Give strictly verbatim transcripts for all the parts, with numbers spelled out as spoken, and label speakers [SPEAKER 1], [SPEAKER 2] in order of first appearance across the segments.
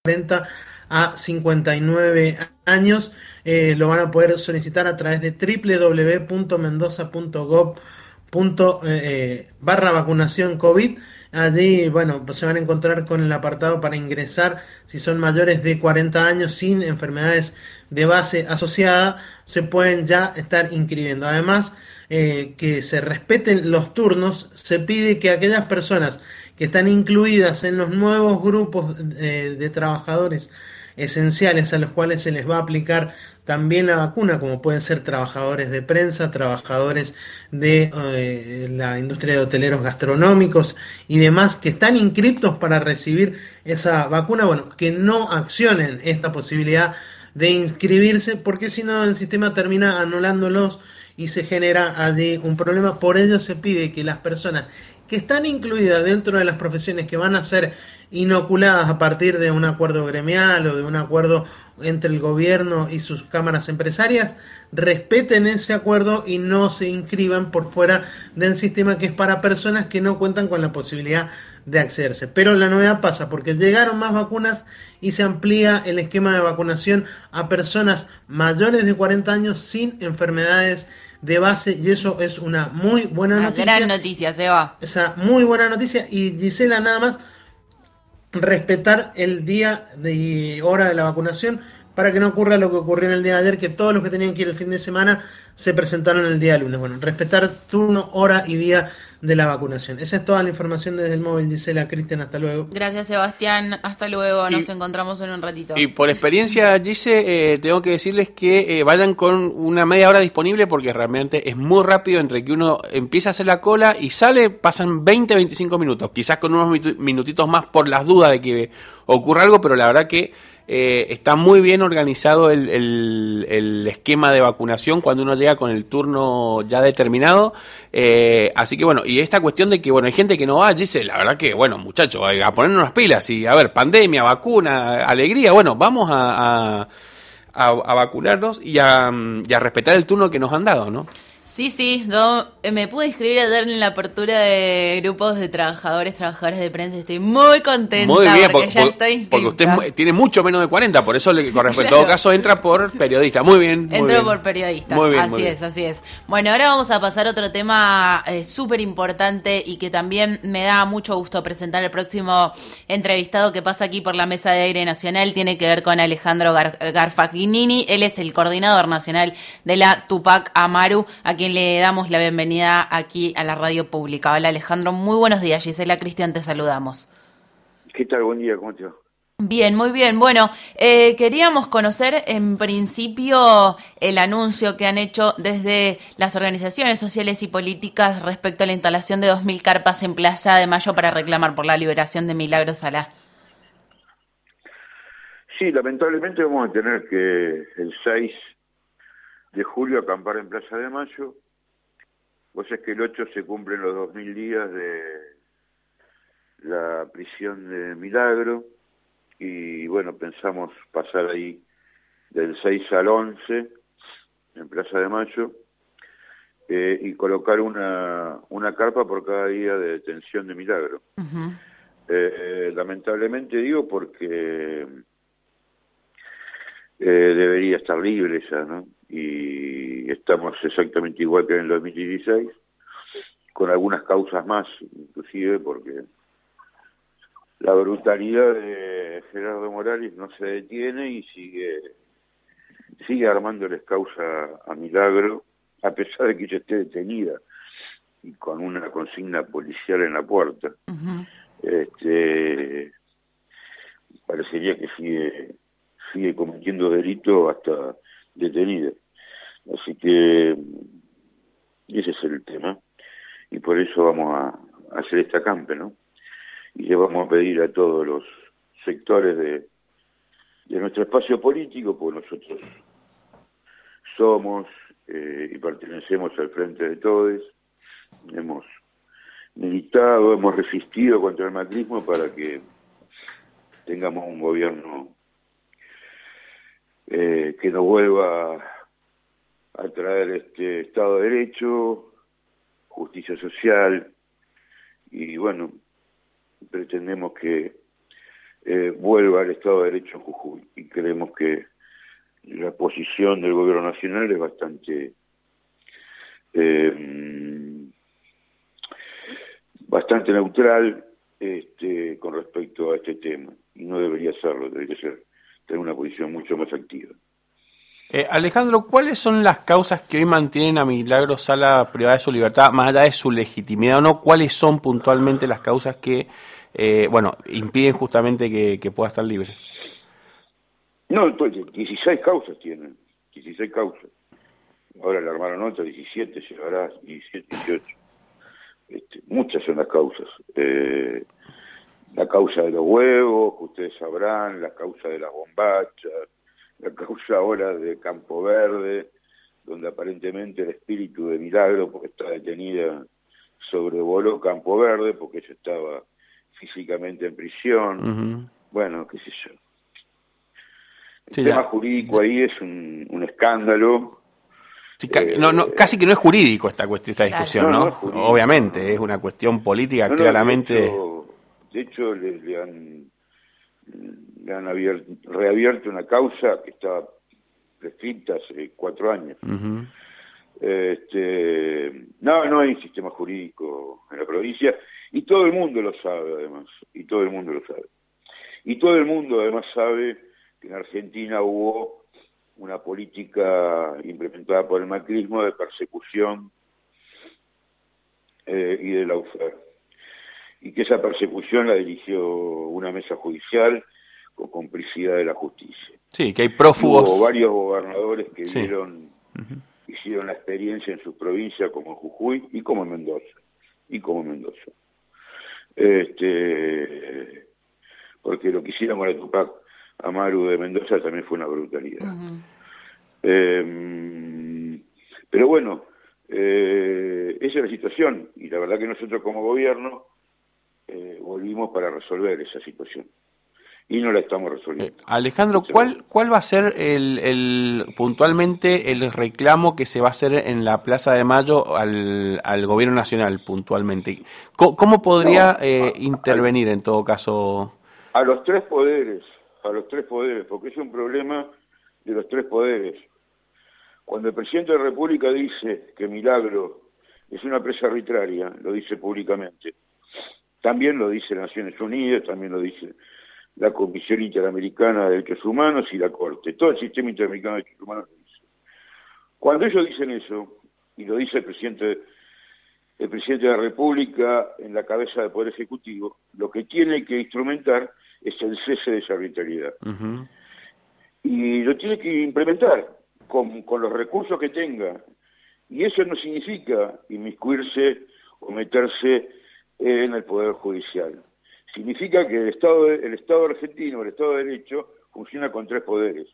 [SPEAKER 1] cuarenta a cincuenta y nueve años. Eh, lo van a poder solicitar a través de w w w punto mendoza punto gov punto barra vacunación COVID. Allí, bueno, pues se van a encontrar con el apartado para ingresar si son mayores de cuarenta años sin enfermedades de base asociada, se pueden ya estar inscribiendo. Además, eh, que se respeten los turnos, se pide que aquellas personas que están incluidas en los nuevos grupos eh, de trabajadores esenciales a los cuales se les va a aplicar también la vacuna, como pueden ser trabajadores de prensa, trabajadores de eh, la industria de hoteleros gastronómicos y demás que están inscriptos para recibir esa vacuna, bueno, que no accionen esta posibilidad de inscribirse, porque si no el sistema termina anulándolos y se genera allí un problema. Por ello se pide que las personas que están incluidas dentro de las profesiones que van a ser inoculadas a partir de un acuerdo gremial o de un acuerdo entre el gobierno y sus cámaras empresarias, respeten ese acuerdo y no se inscriban por fuera del sistema, que es para personas que no cuentan con la posibilidad de accederse. Pero la novedad pasa porque llegaron más vacunas y se amplía el esquema de vacunación a personas mayores de cuarenta años sin enfermedades de base, y eso es una muy buena
[SPEAKER 2] Una
[SPEAKER 1] noticia.
[SPEAKER 2] gran noticia, Seba.
[SPEAKER 1] Esa muy buena noticia. Y Gisela, nada más, respetar el día y hora de la vacunación para que no ocurra lo que ocurrió en el día de ayer, que todos los que tenían que ir el fin de semana se presentaron el día lunes. Bueno, respetar turno, hora y día de la vacunación. Esa es toda la información desde el móvil, Gisela. Cristian, hasta luego.
[SPEAKER 2] Gracias, Sebastián. Hasta luego. Nos
[SPEAKER 3] Y,
[SPEAKER 2] encontramos en un ratito.
[SPEAKER 3] y por experiencia, Gise, eh, tengo que decirles que eh, vayan con una media hora disponible, porque realmente es muy rápido. Entre que uno empieza a hacer la cola y sale, pasan veinte, veinticinco minutos. Quizás con unos minutitos más por las dudas de que ocurra algo, pero la verdad que Eh, está muy bien organizado el, el, el esquema de vacunación cuando uno llega con el turno ya determinado. Eh, así que bueno, y esta cuestión de que bueno, hay gente que no va, dice, la verdad que bueno, muchachos, a ponernos las pilas y a ver, pandemia, vacuna, alegría, bueno, vamos a, a, a, a vacunarnos y a, y a respetar el turno que nos han dado, ¿no?
[SPEAKER 2] Sí, sí, yo me pude inscribir ayer en la apertura de grupos de trabajadores, trabajadores de prensa. Estoy muy contenta
[SPEAKER 3] muy bien,
[SPEAKER 2] porque
[SPEAKER 3] por,
[SPEAKER 2] ya
[SPEAKER 3] por,
[SPEAKER 2] estoy inscrita.
[SPEAKER 3] Porque usted tiene mucho menos de cuarenta, por eso le corresponde. Claro. En todo caso entra por periodista. Muy bien. Muy
[SPEAKER 2] Entro
[SPEAKER 3] bien.
[SPEAKER 2] por periodista.
[SPEAKER 3] Muy bien,
[SPEAKER 2] así
[SPEAKER 3] muy
[SPEAKER 2] es,
[SPEAKER 3] bien.
[SPEAKER 2] así es. Bueno, ahora vamos a pasar a otro tema eh, súper importante y que también me da mucho gusto presentar el próximo entrevistado que pasa aquí por la Mesa de Aire Nacional. Tiene que ver con Alejandro Gar Garfagnini. Él es el coordinador nacional de la Tupac Amaru, a quien le damos la bienvenida aquí a la radio pública. Hola, Alejandro, muy buenos días. Gisela, Cristian, te saludamos.
[SPEAKER 4] ¿Qué tal? Buen día, ¿cómo te va?
[SPEAKER 2] Bien, muy bien. Bueno, eh, queríamos conocer en principio el anuncio que han hecho desde las organizaciones sociales y políticas respecto a la instalación de dos mil carpas en Plaza de Mayo para reclamar por la liberación de Milagro Sala.
[SPEAKER 4] Sí, lamentablemente vamos a tener que el seis de julio acampar en Plaza de Mayo. Vos sabés que el ocho se cumplen los dos mil días de la prisión de Milagro y bueno, pensamos pasar ahí del seis al once en Plaza de Mayo eh, y colocar una, una carpa por cada día de detención de Milagro. Uh-huh. eh, lamentablemente digo porque eh, debería estar libre ya, ¿no? Y estamos exactamente igual que en el dos mil dieciséis, con algunas causas más, inclusive porque la brutalidad de Gerardo Morales no se detiene y sigue sigue armándoles causa a Milagro, a pesar de que ella esté detenida y con una consigna policial en la puerta. Uh-huh. Este, parecería que sigue sigue cometiendo delito hasta detenida. Así que ese es el tema. Y por eso vamos a hacer esta acampe, ¿no? Y le vamos a pedir a todos los sectores de, de nuestro espacio político, porque nosotros somos eh, y pertenecemos al Frente de Todes, hemos militado, hemos resistido contra el macrismo para que tengamos un gobierno eh, que nos vuelva a traer este Estado de Derecho, justicia social, y bueno, pretendemos que eh, vuelva al Estado de Derecho en Jujuy. Y creemos que la posición del gobierno nacional es bastante eh, bastante neutral este, con respecto a este tema, y no debería serlo, debería ser tener una posición mucho más activa.
[SPEAKER 3] Eh, Alejandro, ¿cuáles son las causas que hoy mantienen a Milagro Sala privada de su libertad, más allá de su legitimidad o no? ¿Cuáles son puntualmente las causas que, eh, bueno, impiden justamente que, que pueda estar libre?
[SPEAKER 4] No, entonces, dieciséis causas tienen, dieciséis causas. Ahora le armaron otra, diecisiete, se hará diecisiete, dieciocho. Este, muchas son las causas. Eh, la causa de los huevos, que ustedes sabrán, la causa de las bombachas, la causa ahora de Campo Verde, donde aparentemente el espíritu de Milagro, porque está detenida, sobrevoló Campo Verde, porque ella estaba físicamente en prisión. Uh-huh. Bueno, qué sé yo. El sí, tema ya. jurídico ahí es un, un escándalo.
[SPEAKER 3] Sí, eh, no, no, casi que no es jurídico esta cuestión, esta discusión, ¿no? no, no es Obviamente, no. es una cuestión política, no, claramente.
[SPEAKER 4] De hecho, de hecho le, le han, le han abierto, reabierto una causa que estaba prescripta hace cuatro años. Uh-huh. Este, no, no hay sistema jurídico en la provincia, y todo el mundo lo sabe, además, y todo el mundo lo sabe. Y todo el mundo, además, sabe que en Argentina hubo una política implementada por el macrismo de persecución eh, y de lawfare. Y que esa persecución la dirigió una mesa judicial con complicidad de la justicia.
[SPEAKER 3] Sí, que hay prófugos.
[SPEAKER 4] Hubo varios gobernadores que
[SPEAKER 3] sí.
[SPEAKER 4] vieron, uh-huh. hicieron la experiencia en sus provincias como en Jujuy y como en Mendoza. Y como en Mendoza. Este, porque lo que hicieron con el Tupac Amaru de Mendoza también fue una brutalidad. Uh-huh. Eh, pero bueno, eh, esa es la situación, y la verdad que nosotros como gobierno eh, volvimos para resolver esa situación, y no la estamos resolviendo.
[SPEAKER 3] Eh, Alejandro, ¿cuál cuál va a ser el, el puntualmente el reclamo que se va a hacer en la Plaza de Mayo al, al gobierno nacional puntualmente? ¿Cómo, cómo podría no, eh, a, intervenir a, en todo caso?
[SPEAKER 4] A los tres poderes, a los tres poderes, porque es un problema de los tres poderes. Cuando el presidente de la República dice que Milagro es una presa arbitraria, lo dice públicamente, también lo dice Naciones Unidas, también lo dice la Comisión Interamericana de Derechos Humanos y la Corte, todo el sistema interamericano de derechos humanos lo dice. Cuando ellos dicen eso, y lo dice el presidente, el presidente de la República en la cabeza del Poder Ejecutivo, lo que tiene que instrumentar es el cese de esa arbitrariedad. Uh-huh. Y lo tiene que implementar con, con los recursos que tenga. Y eso no significa inmiscuirse o meterse en el Poder Judicial. Significa que el Estado, el Estado argentino, el Estado de Derecho, funciona con tres poderes.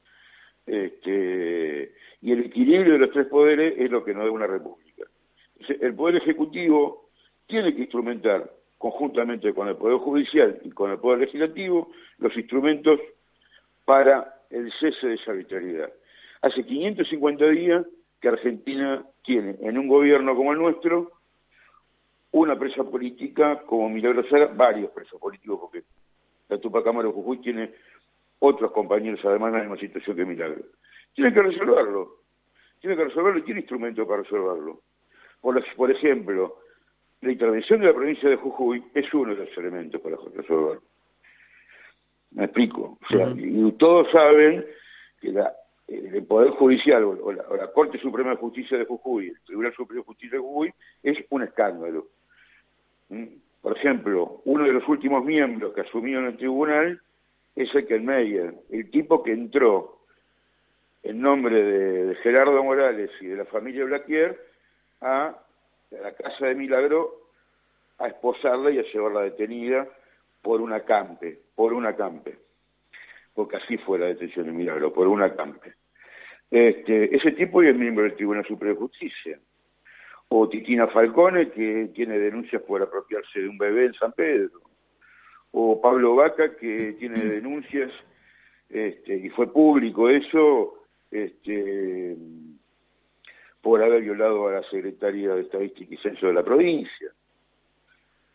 [SPEAKER 4] Este, y el equilibrio de los tres poderes es lo que nos da una república. Entonces, el Poder Ejecutivo tiene que instrumentar, conjuntamente con el Poder Judicial y con el Poder Legislativo, los instrumentos para el cese de esa arbitrariedad. Hace quinientos cincuenta días que Argentina tiene, en un gobierno como el nuestro, una presa política como Milagro Sala, varios presos políticos, porque la Tupac Amaru Jujuy tiene otros compañeros además en la misma situación que Milagro. Tiene que resolverlo, tiene que resolverlo y tiene instrumentos para resolverlo. Por, por ejemplo, la intervención de la provincia de Jujuy es uno de los elementos para resolverlo. ¿Me explico? O sea, uh-huh. y todos saben que la, el Poder Judicial o la, o la Corte Suprema de Justicia de Jujuy, el Tribunal Supremo de Justicia de Jujuy, es un escándalo. ¿Mm? Por ejemplo, uno de los últimos miembros que asumió en el tribunal es Eckelmeyer, el tipo que entró en nombre de, de Gerardo Morales y de la familia Blaquier a, a la casa de Milagro a esposarla y a llevarla detenida por un acampe, por un acampe, porque así fue la detención de Milagro, por un acampe. Este, ese tipo hoy es miembro del Tribunal Supremo de Justicia. O Titina Falcone, que tiene denuncias por apropiarse de un bebé en San Pedro. O Pablo Vaca, que tiene denuncias, este, y fue público eso, este, por haber violado a la secretaria de Estadística y Censo de la provincia.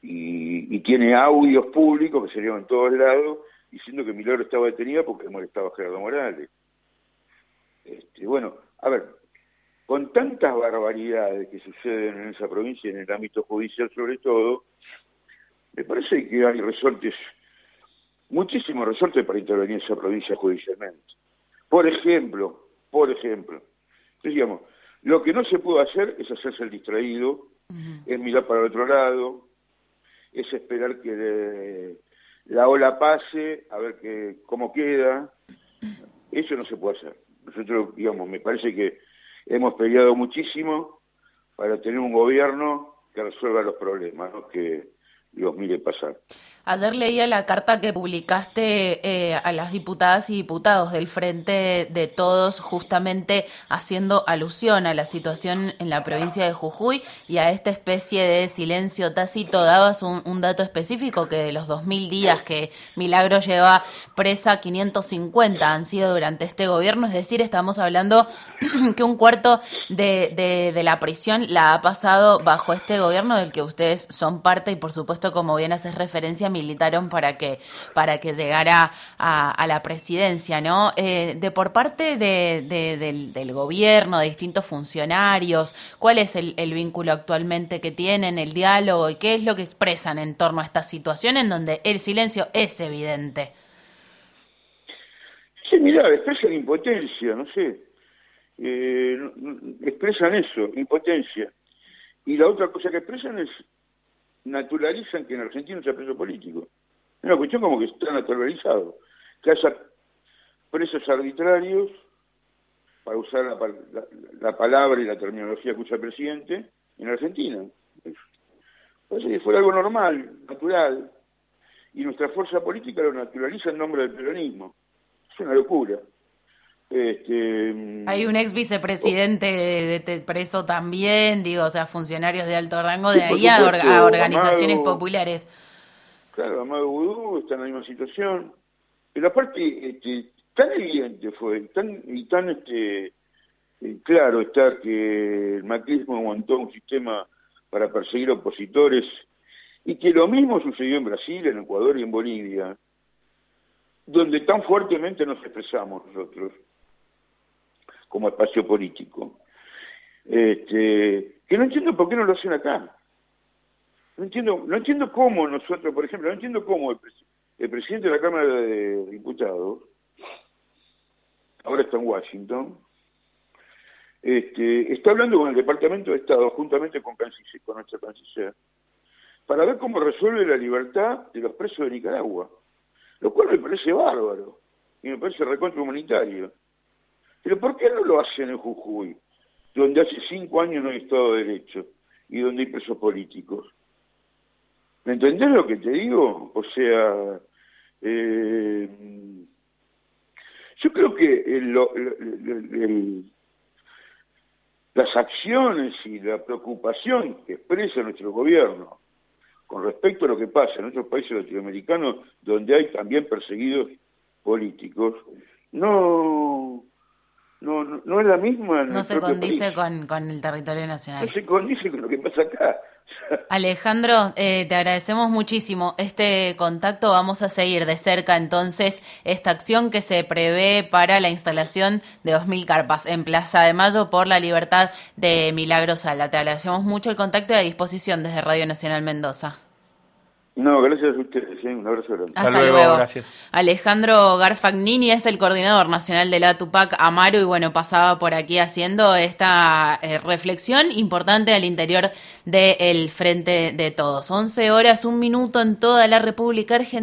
[SPEAKER 4] y, y tiene audios públicos que salieron en todos lados diciendo que Milagro estaba detenida porque le molestaba a Gerardo Morales. Este, bueno, a ver, con tantas barbaridades que suceden en esa provincia, en el ámbito judicial sobre todo, me parece que hay resortes, muchísimos resortes para intervenir en esa provincia judicialmente. Por ejemplo, por ejemplo, entonces, digamos, lo que no se puede hacer es hacerse el distraído, uh-huh. es mirar para el otro lado, es esperar que de, la ola pase, a ver que, cómo queda. Eso no se puede hacer. Nosotros, digamos, me parece que hemos peleado muchísimo para tener un gobierno que resuelva los problemas, ¿no? Que los mire pasar.
[SPEAKER 2] Ayer leía la carta que publicaste eh, a las diputadas y diputados del Frente de Todos, justamente haciendo alusión a la situación en la provincia de Jujuy y a esta especie de silencio tácito. Dabas un, un dato específico, que de los dos mil días que Milagro lleva presa, quinientos cincuenta han sido durante este gobierno, es decir, estamos hablando que un cuarto de, de, de la prisión la ha pasado bajo este gobierno del que ustedes son parte y, por supuesto, como bien haces referencia, militaron para que para que llegara a, a la presidencia, ¿no? Eh, de por parte de, de, del, del gobierno, de distintos funcionarios, ¿cuál es el, el vínculo actualmente que tienen, el diálogo, y qué es lo que expresan en torno a esta situación en donde el silencio es evidente?
[SPEAKER 4] Sí, mirá, expresan impotencia, no sé, eh, expresan eso, impotencia. Y la otra cosa que expresan es naturalizan que en Argentina haya preso político. Es una cuestión como que está naturalizado. Que haya presos arbitrarios, para usar la, la, la palabra y la terminología que usa el presidente, en Argentina. Parece que fuera algo normal, natural. Y nuestra fuerza política lo naturaliza en nombre del peronismo. Es una locura. Este,
[SPEAKER 2] Hay un ex vicepresidente oh, de, de preso también, digo, o sea, funcionarios de alto rango, de
[SPEAKER 4] sí,
[SPEAKER 2] ahí a, or, a organizaciones
[SPEAKER 4] Amado,
[SPEAKER 2] populares.
[SPEAKER 4] Claro, Amado Vudú está en la misma situación. Pero aparte, este, tan evidente fue, tan, y tan este, eh, claro está que el macrismo montó un sistema para perseguir opositores, y que lo mismo sucedió en Brasil, en Ecuador y en Bolivia, donde tan fuertemente nos expresamos nosotros como espacio político, este, que no entiendo por qué no lo hacen acá. No entiendo, no entiendo cómo nosotros, por ejemplo, no entiendo cómo el, pres el presidente de la Cámara de Diputados, ahora está en Washington, este, está hablando con el Departamento de Estado, juntamente con, canciller, con nuestra canciller, para ver cómo resuelve la libertad de los presos de Nicaragua, lo cual me parece bárbaro, y me parece recontra humanitario. Pero ¿por qué no lo hacen en Jujuy, donde hace cinco años no hay Estado de Derecho y donde hay presos políticos? ¿Me entendés lo que te digo? O sea, eh, yo creo que el, el, el, el, las acciones y la preocupación que expresa nuestro gobierno con respecto a lo que pasa en otros países latinoamericanos, donde hay también perseguidos políticos, no... No, no, no es la misma. En
[SPEAKER 2] no se condice con, con el territorio nacional.
[SPEAKER 4] No se condice con lo que pasa acá.
[SPEAKER 2] Alejandro, eh, te agradecemos muchísimo este contacto. Vamos a seguir de cerca entonces esta acción que se prevé para la instalación de dos mil carpas en Plaza de Mayo por la libertad de Milagro Sala. Te agradecemos mucho el contacto y a disposición desde Radio Nacional Mendoza.
[SPEAKER 4] No, gracias a ustedes, ¿eh? Un abrazo grande.
[SPEAKER 2] Hasta, Hasta luego, luego, gracias. Alejandro Garfagnini es el coordinador nacional de la Tupac Amaru y bueno, pasaba por aquí haciendo esta eh, reflexión importante al interior del Frente de Todos. once horas, un minuto en toda la República Argentina.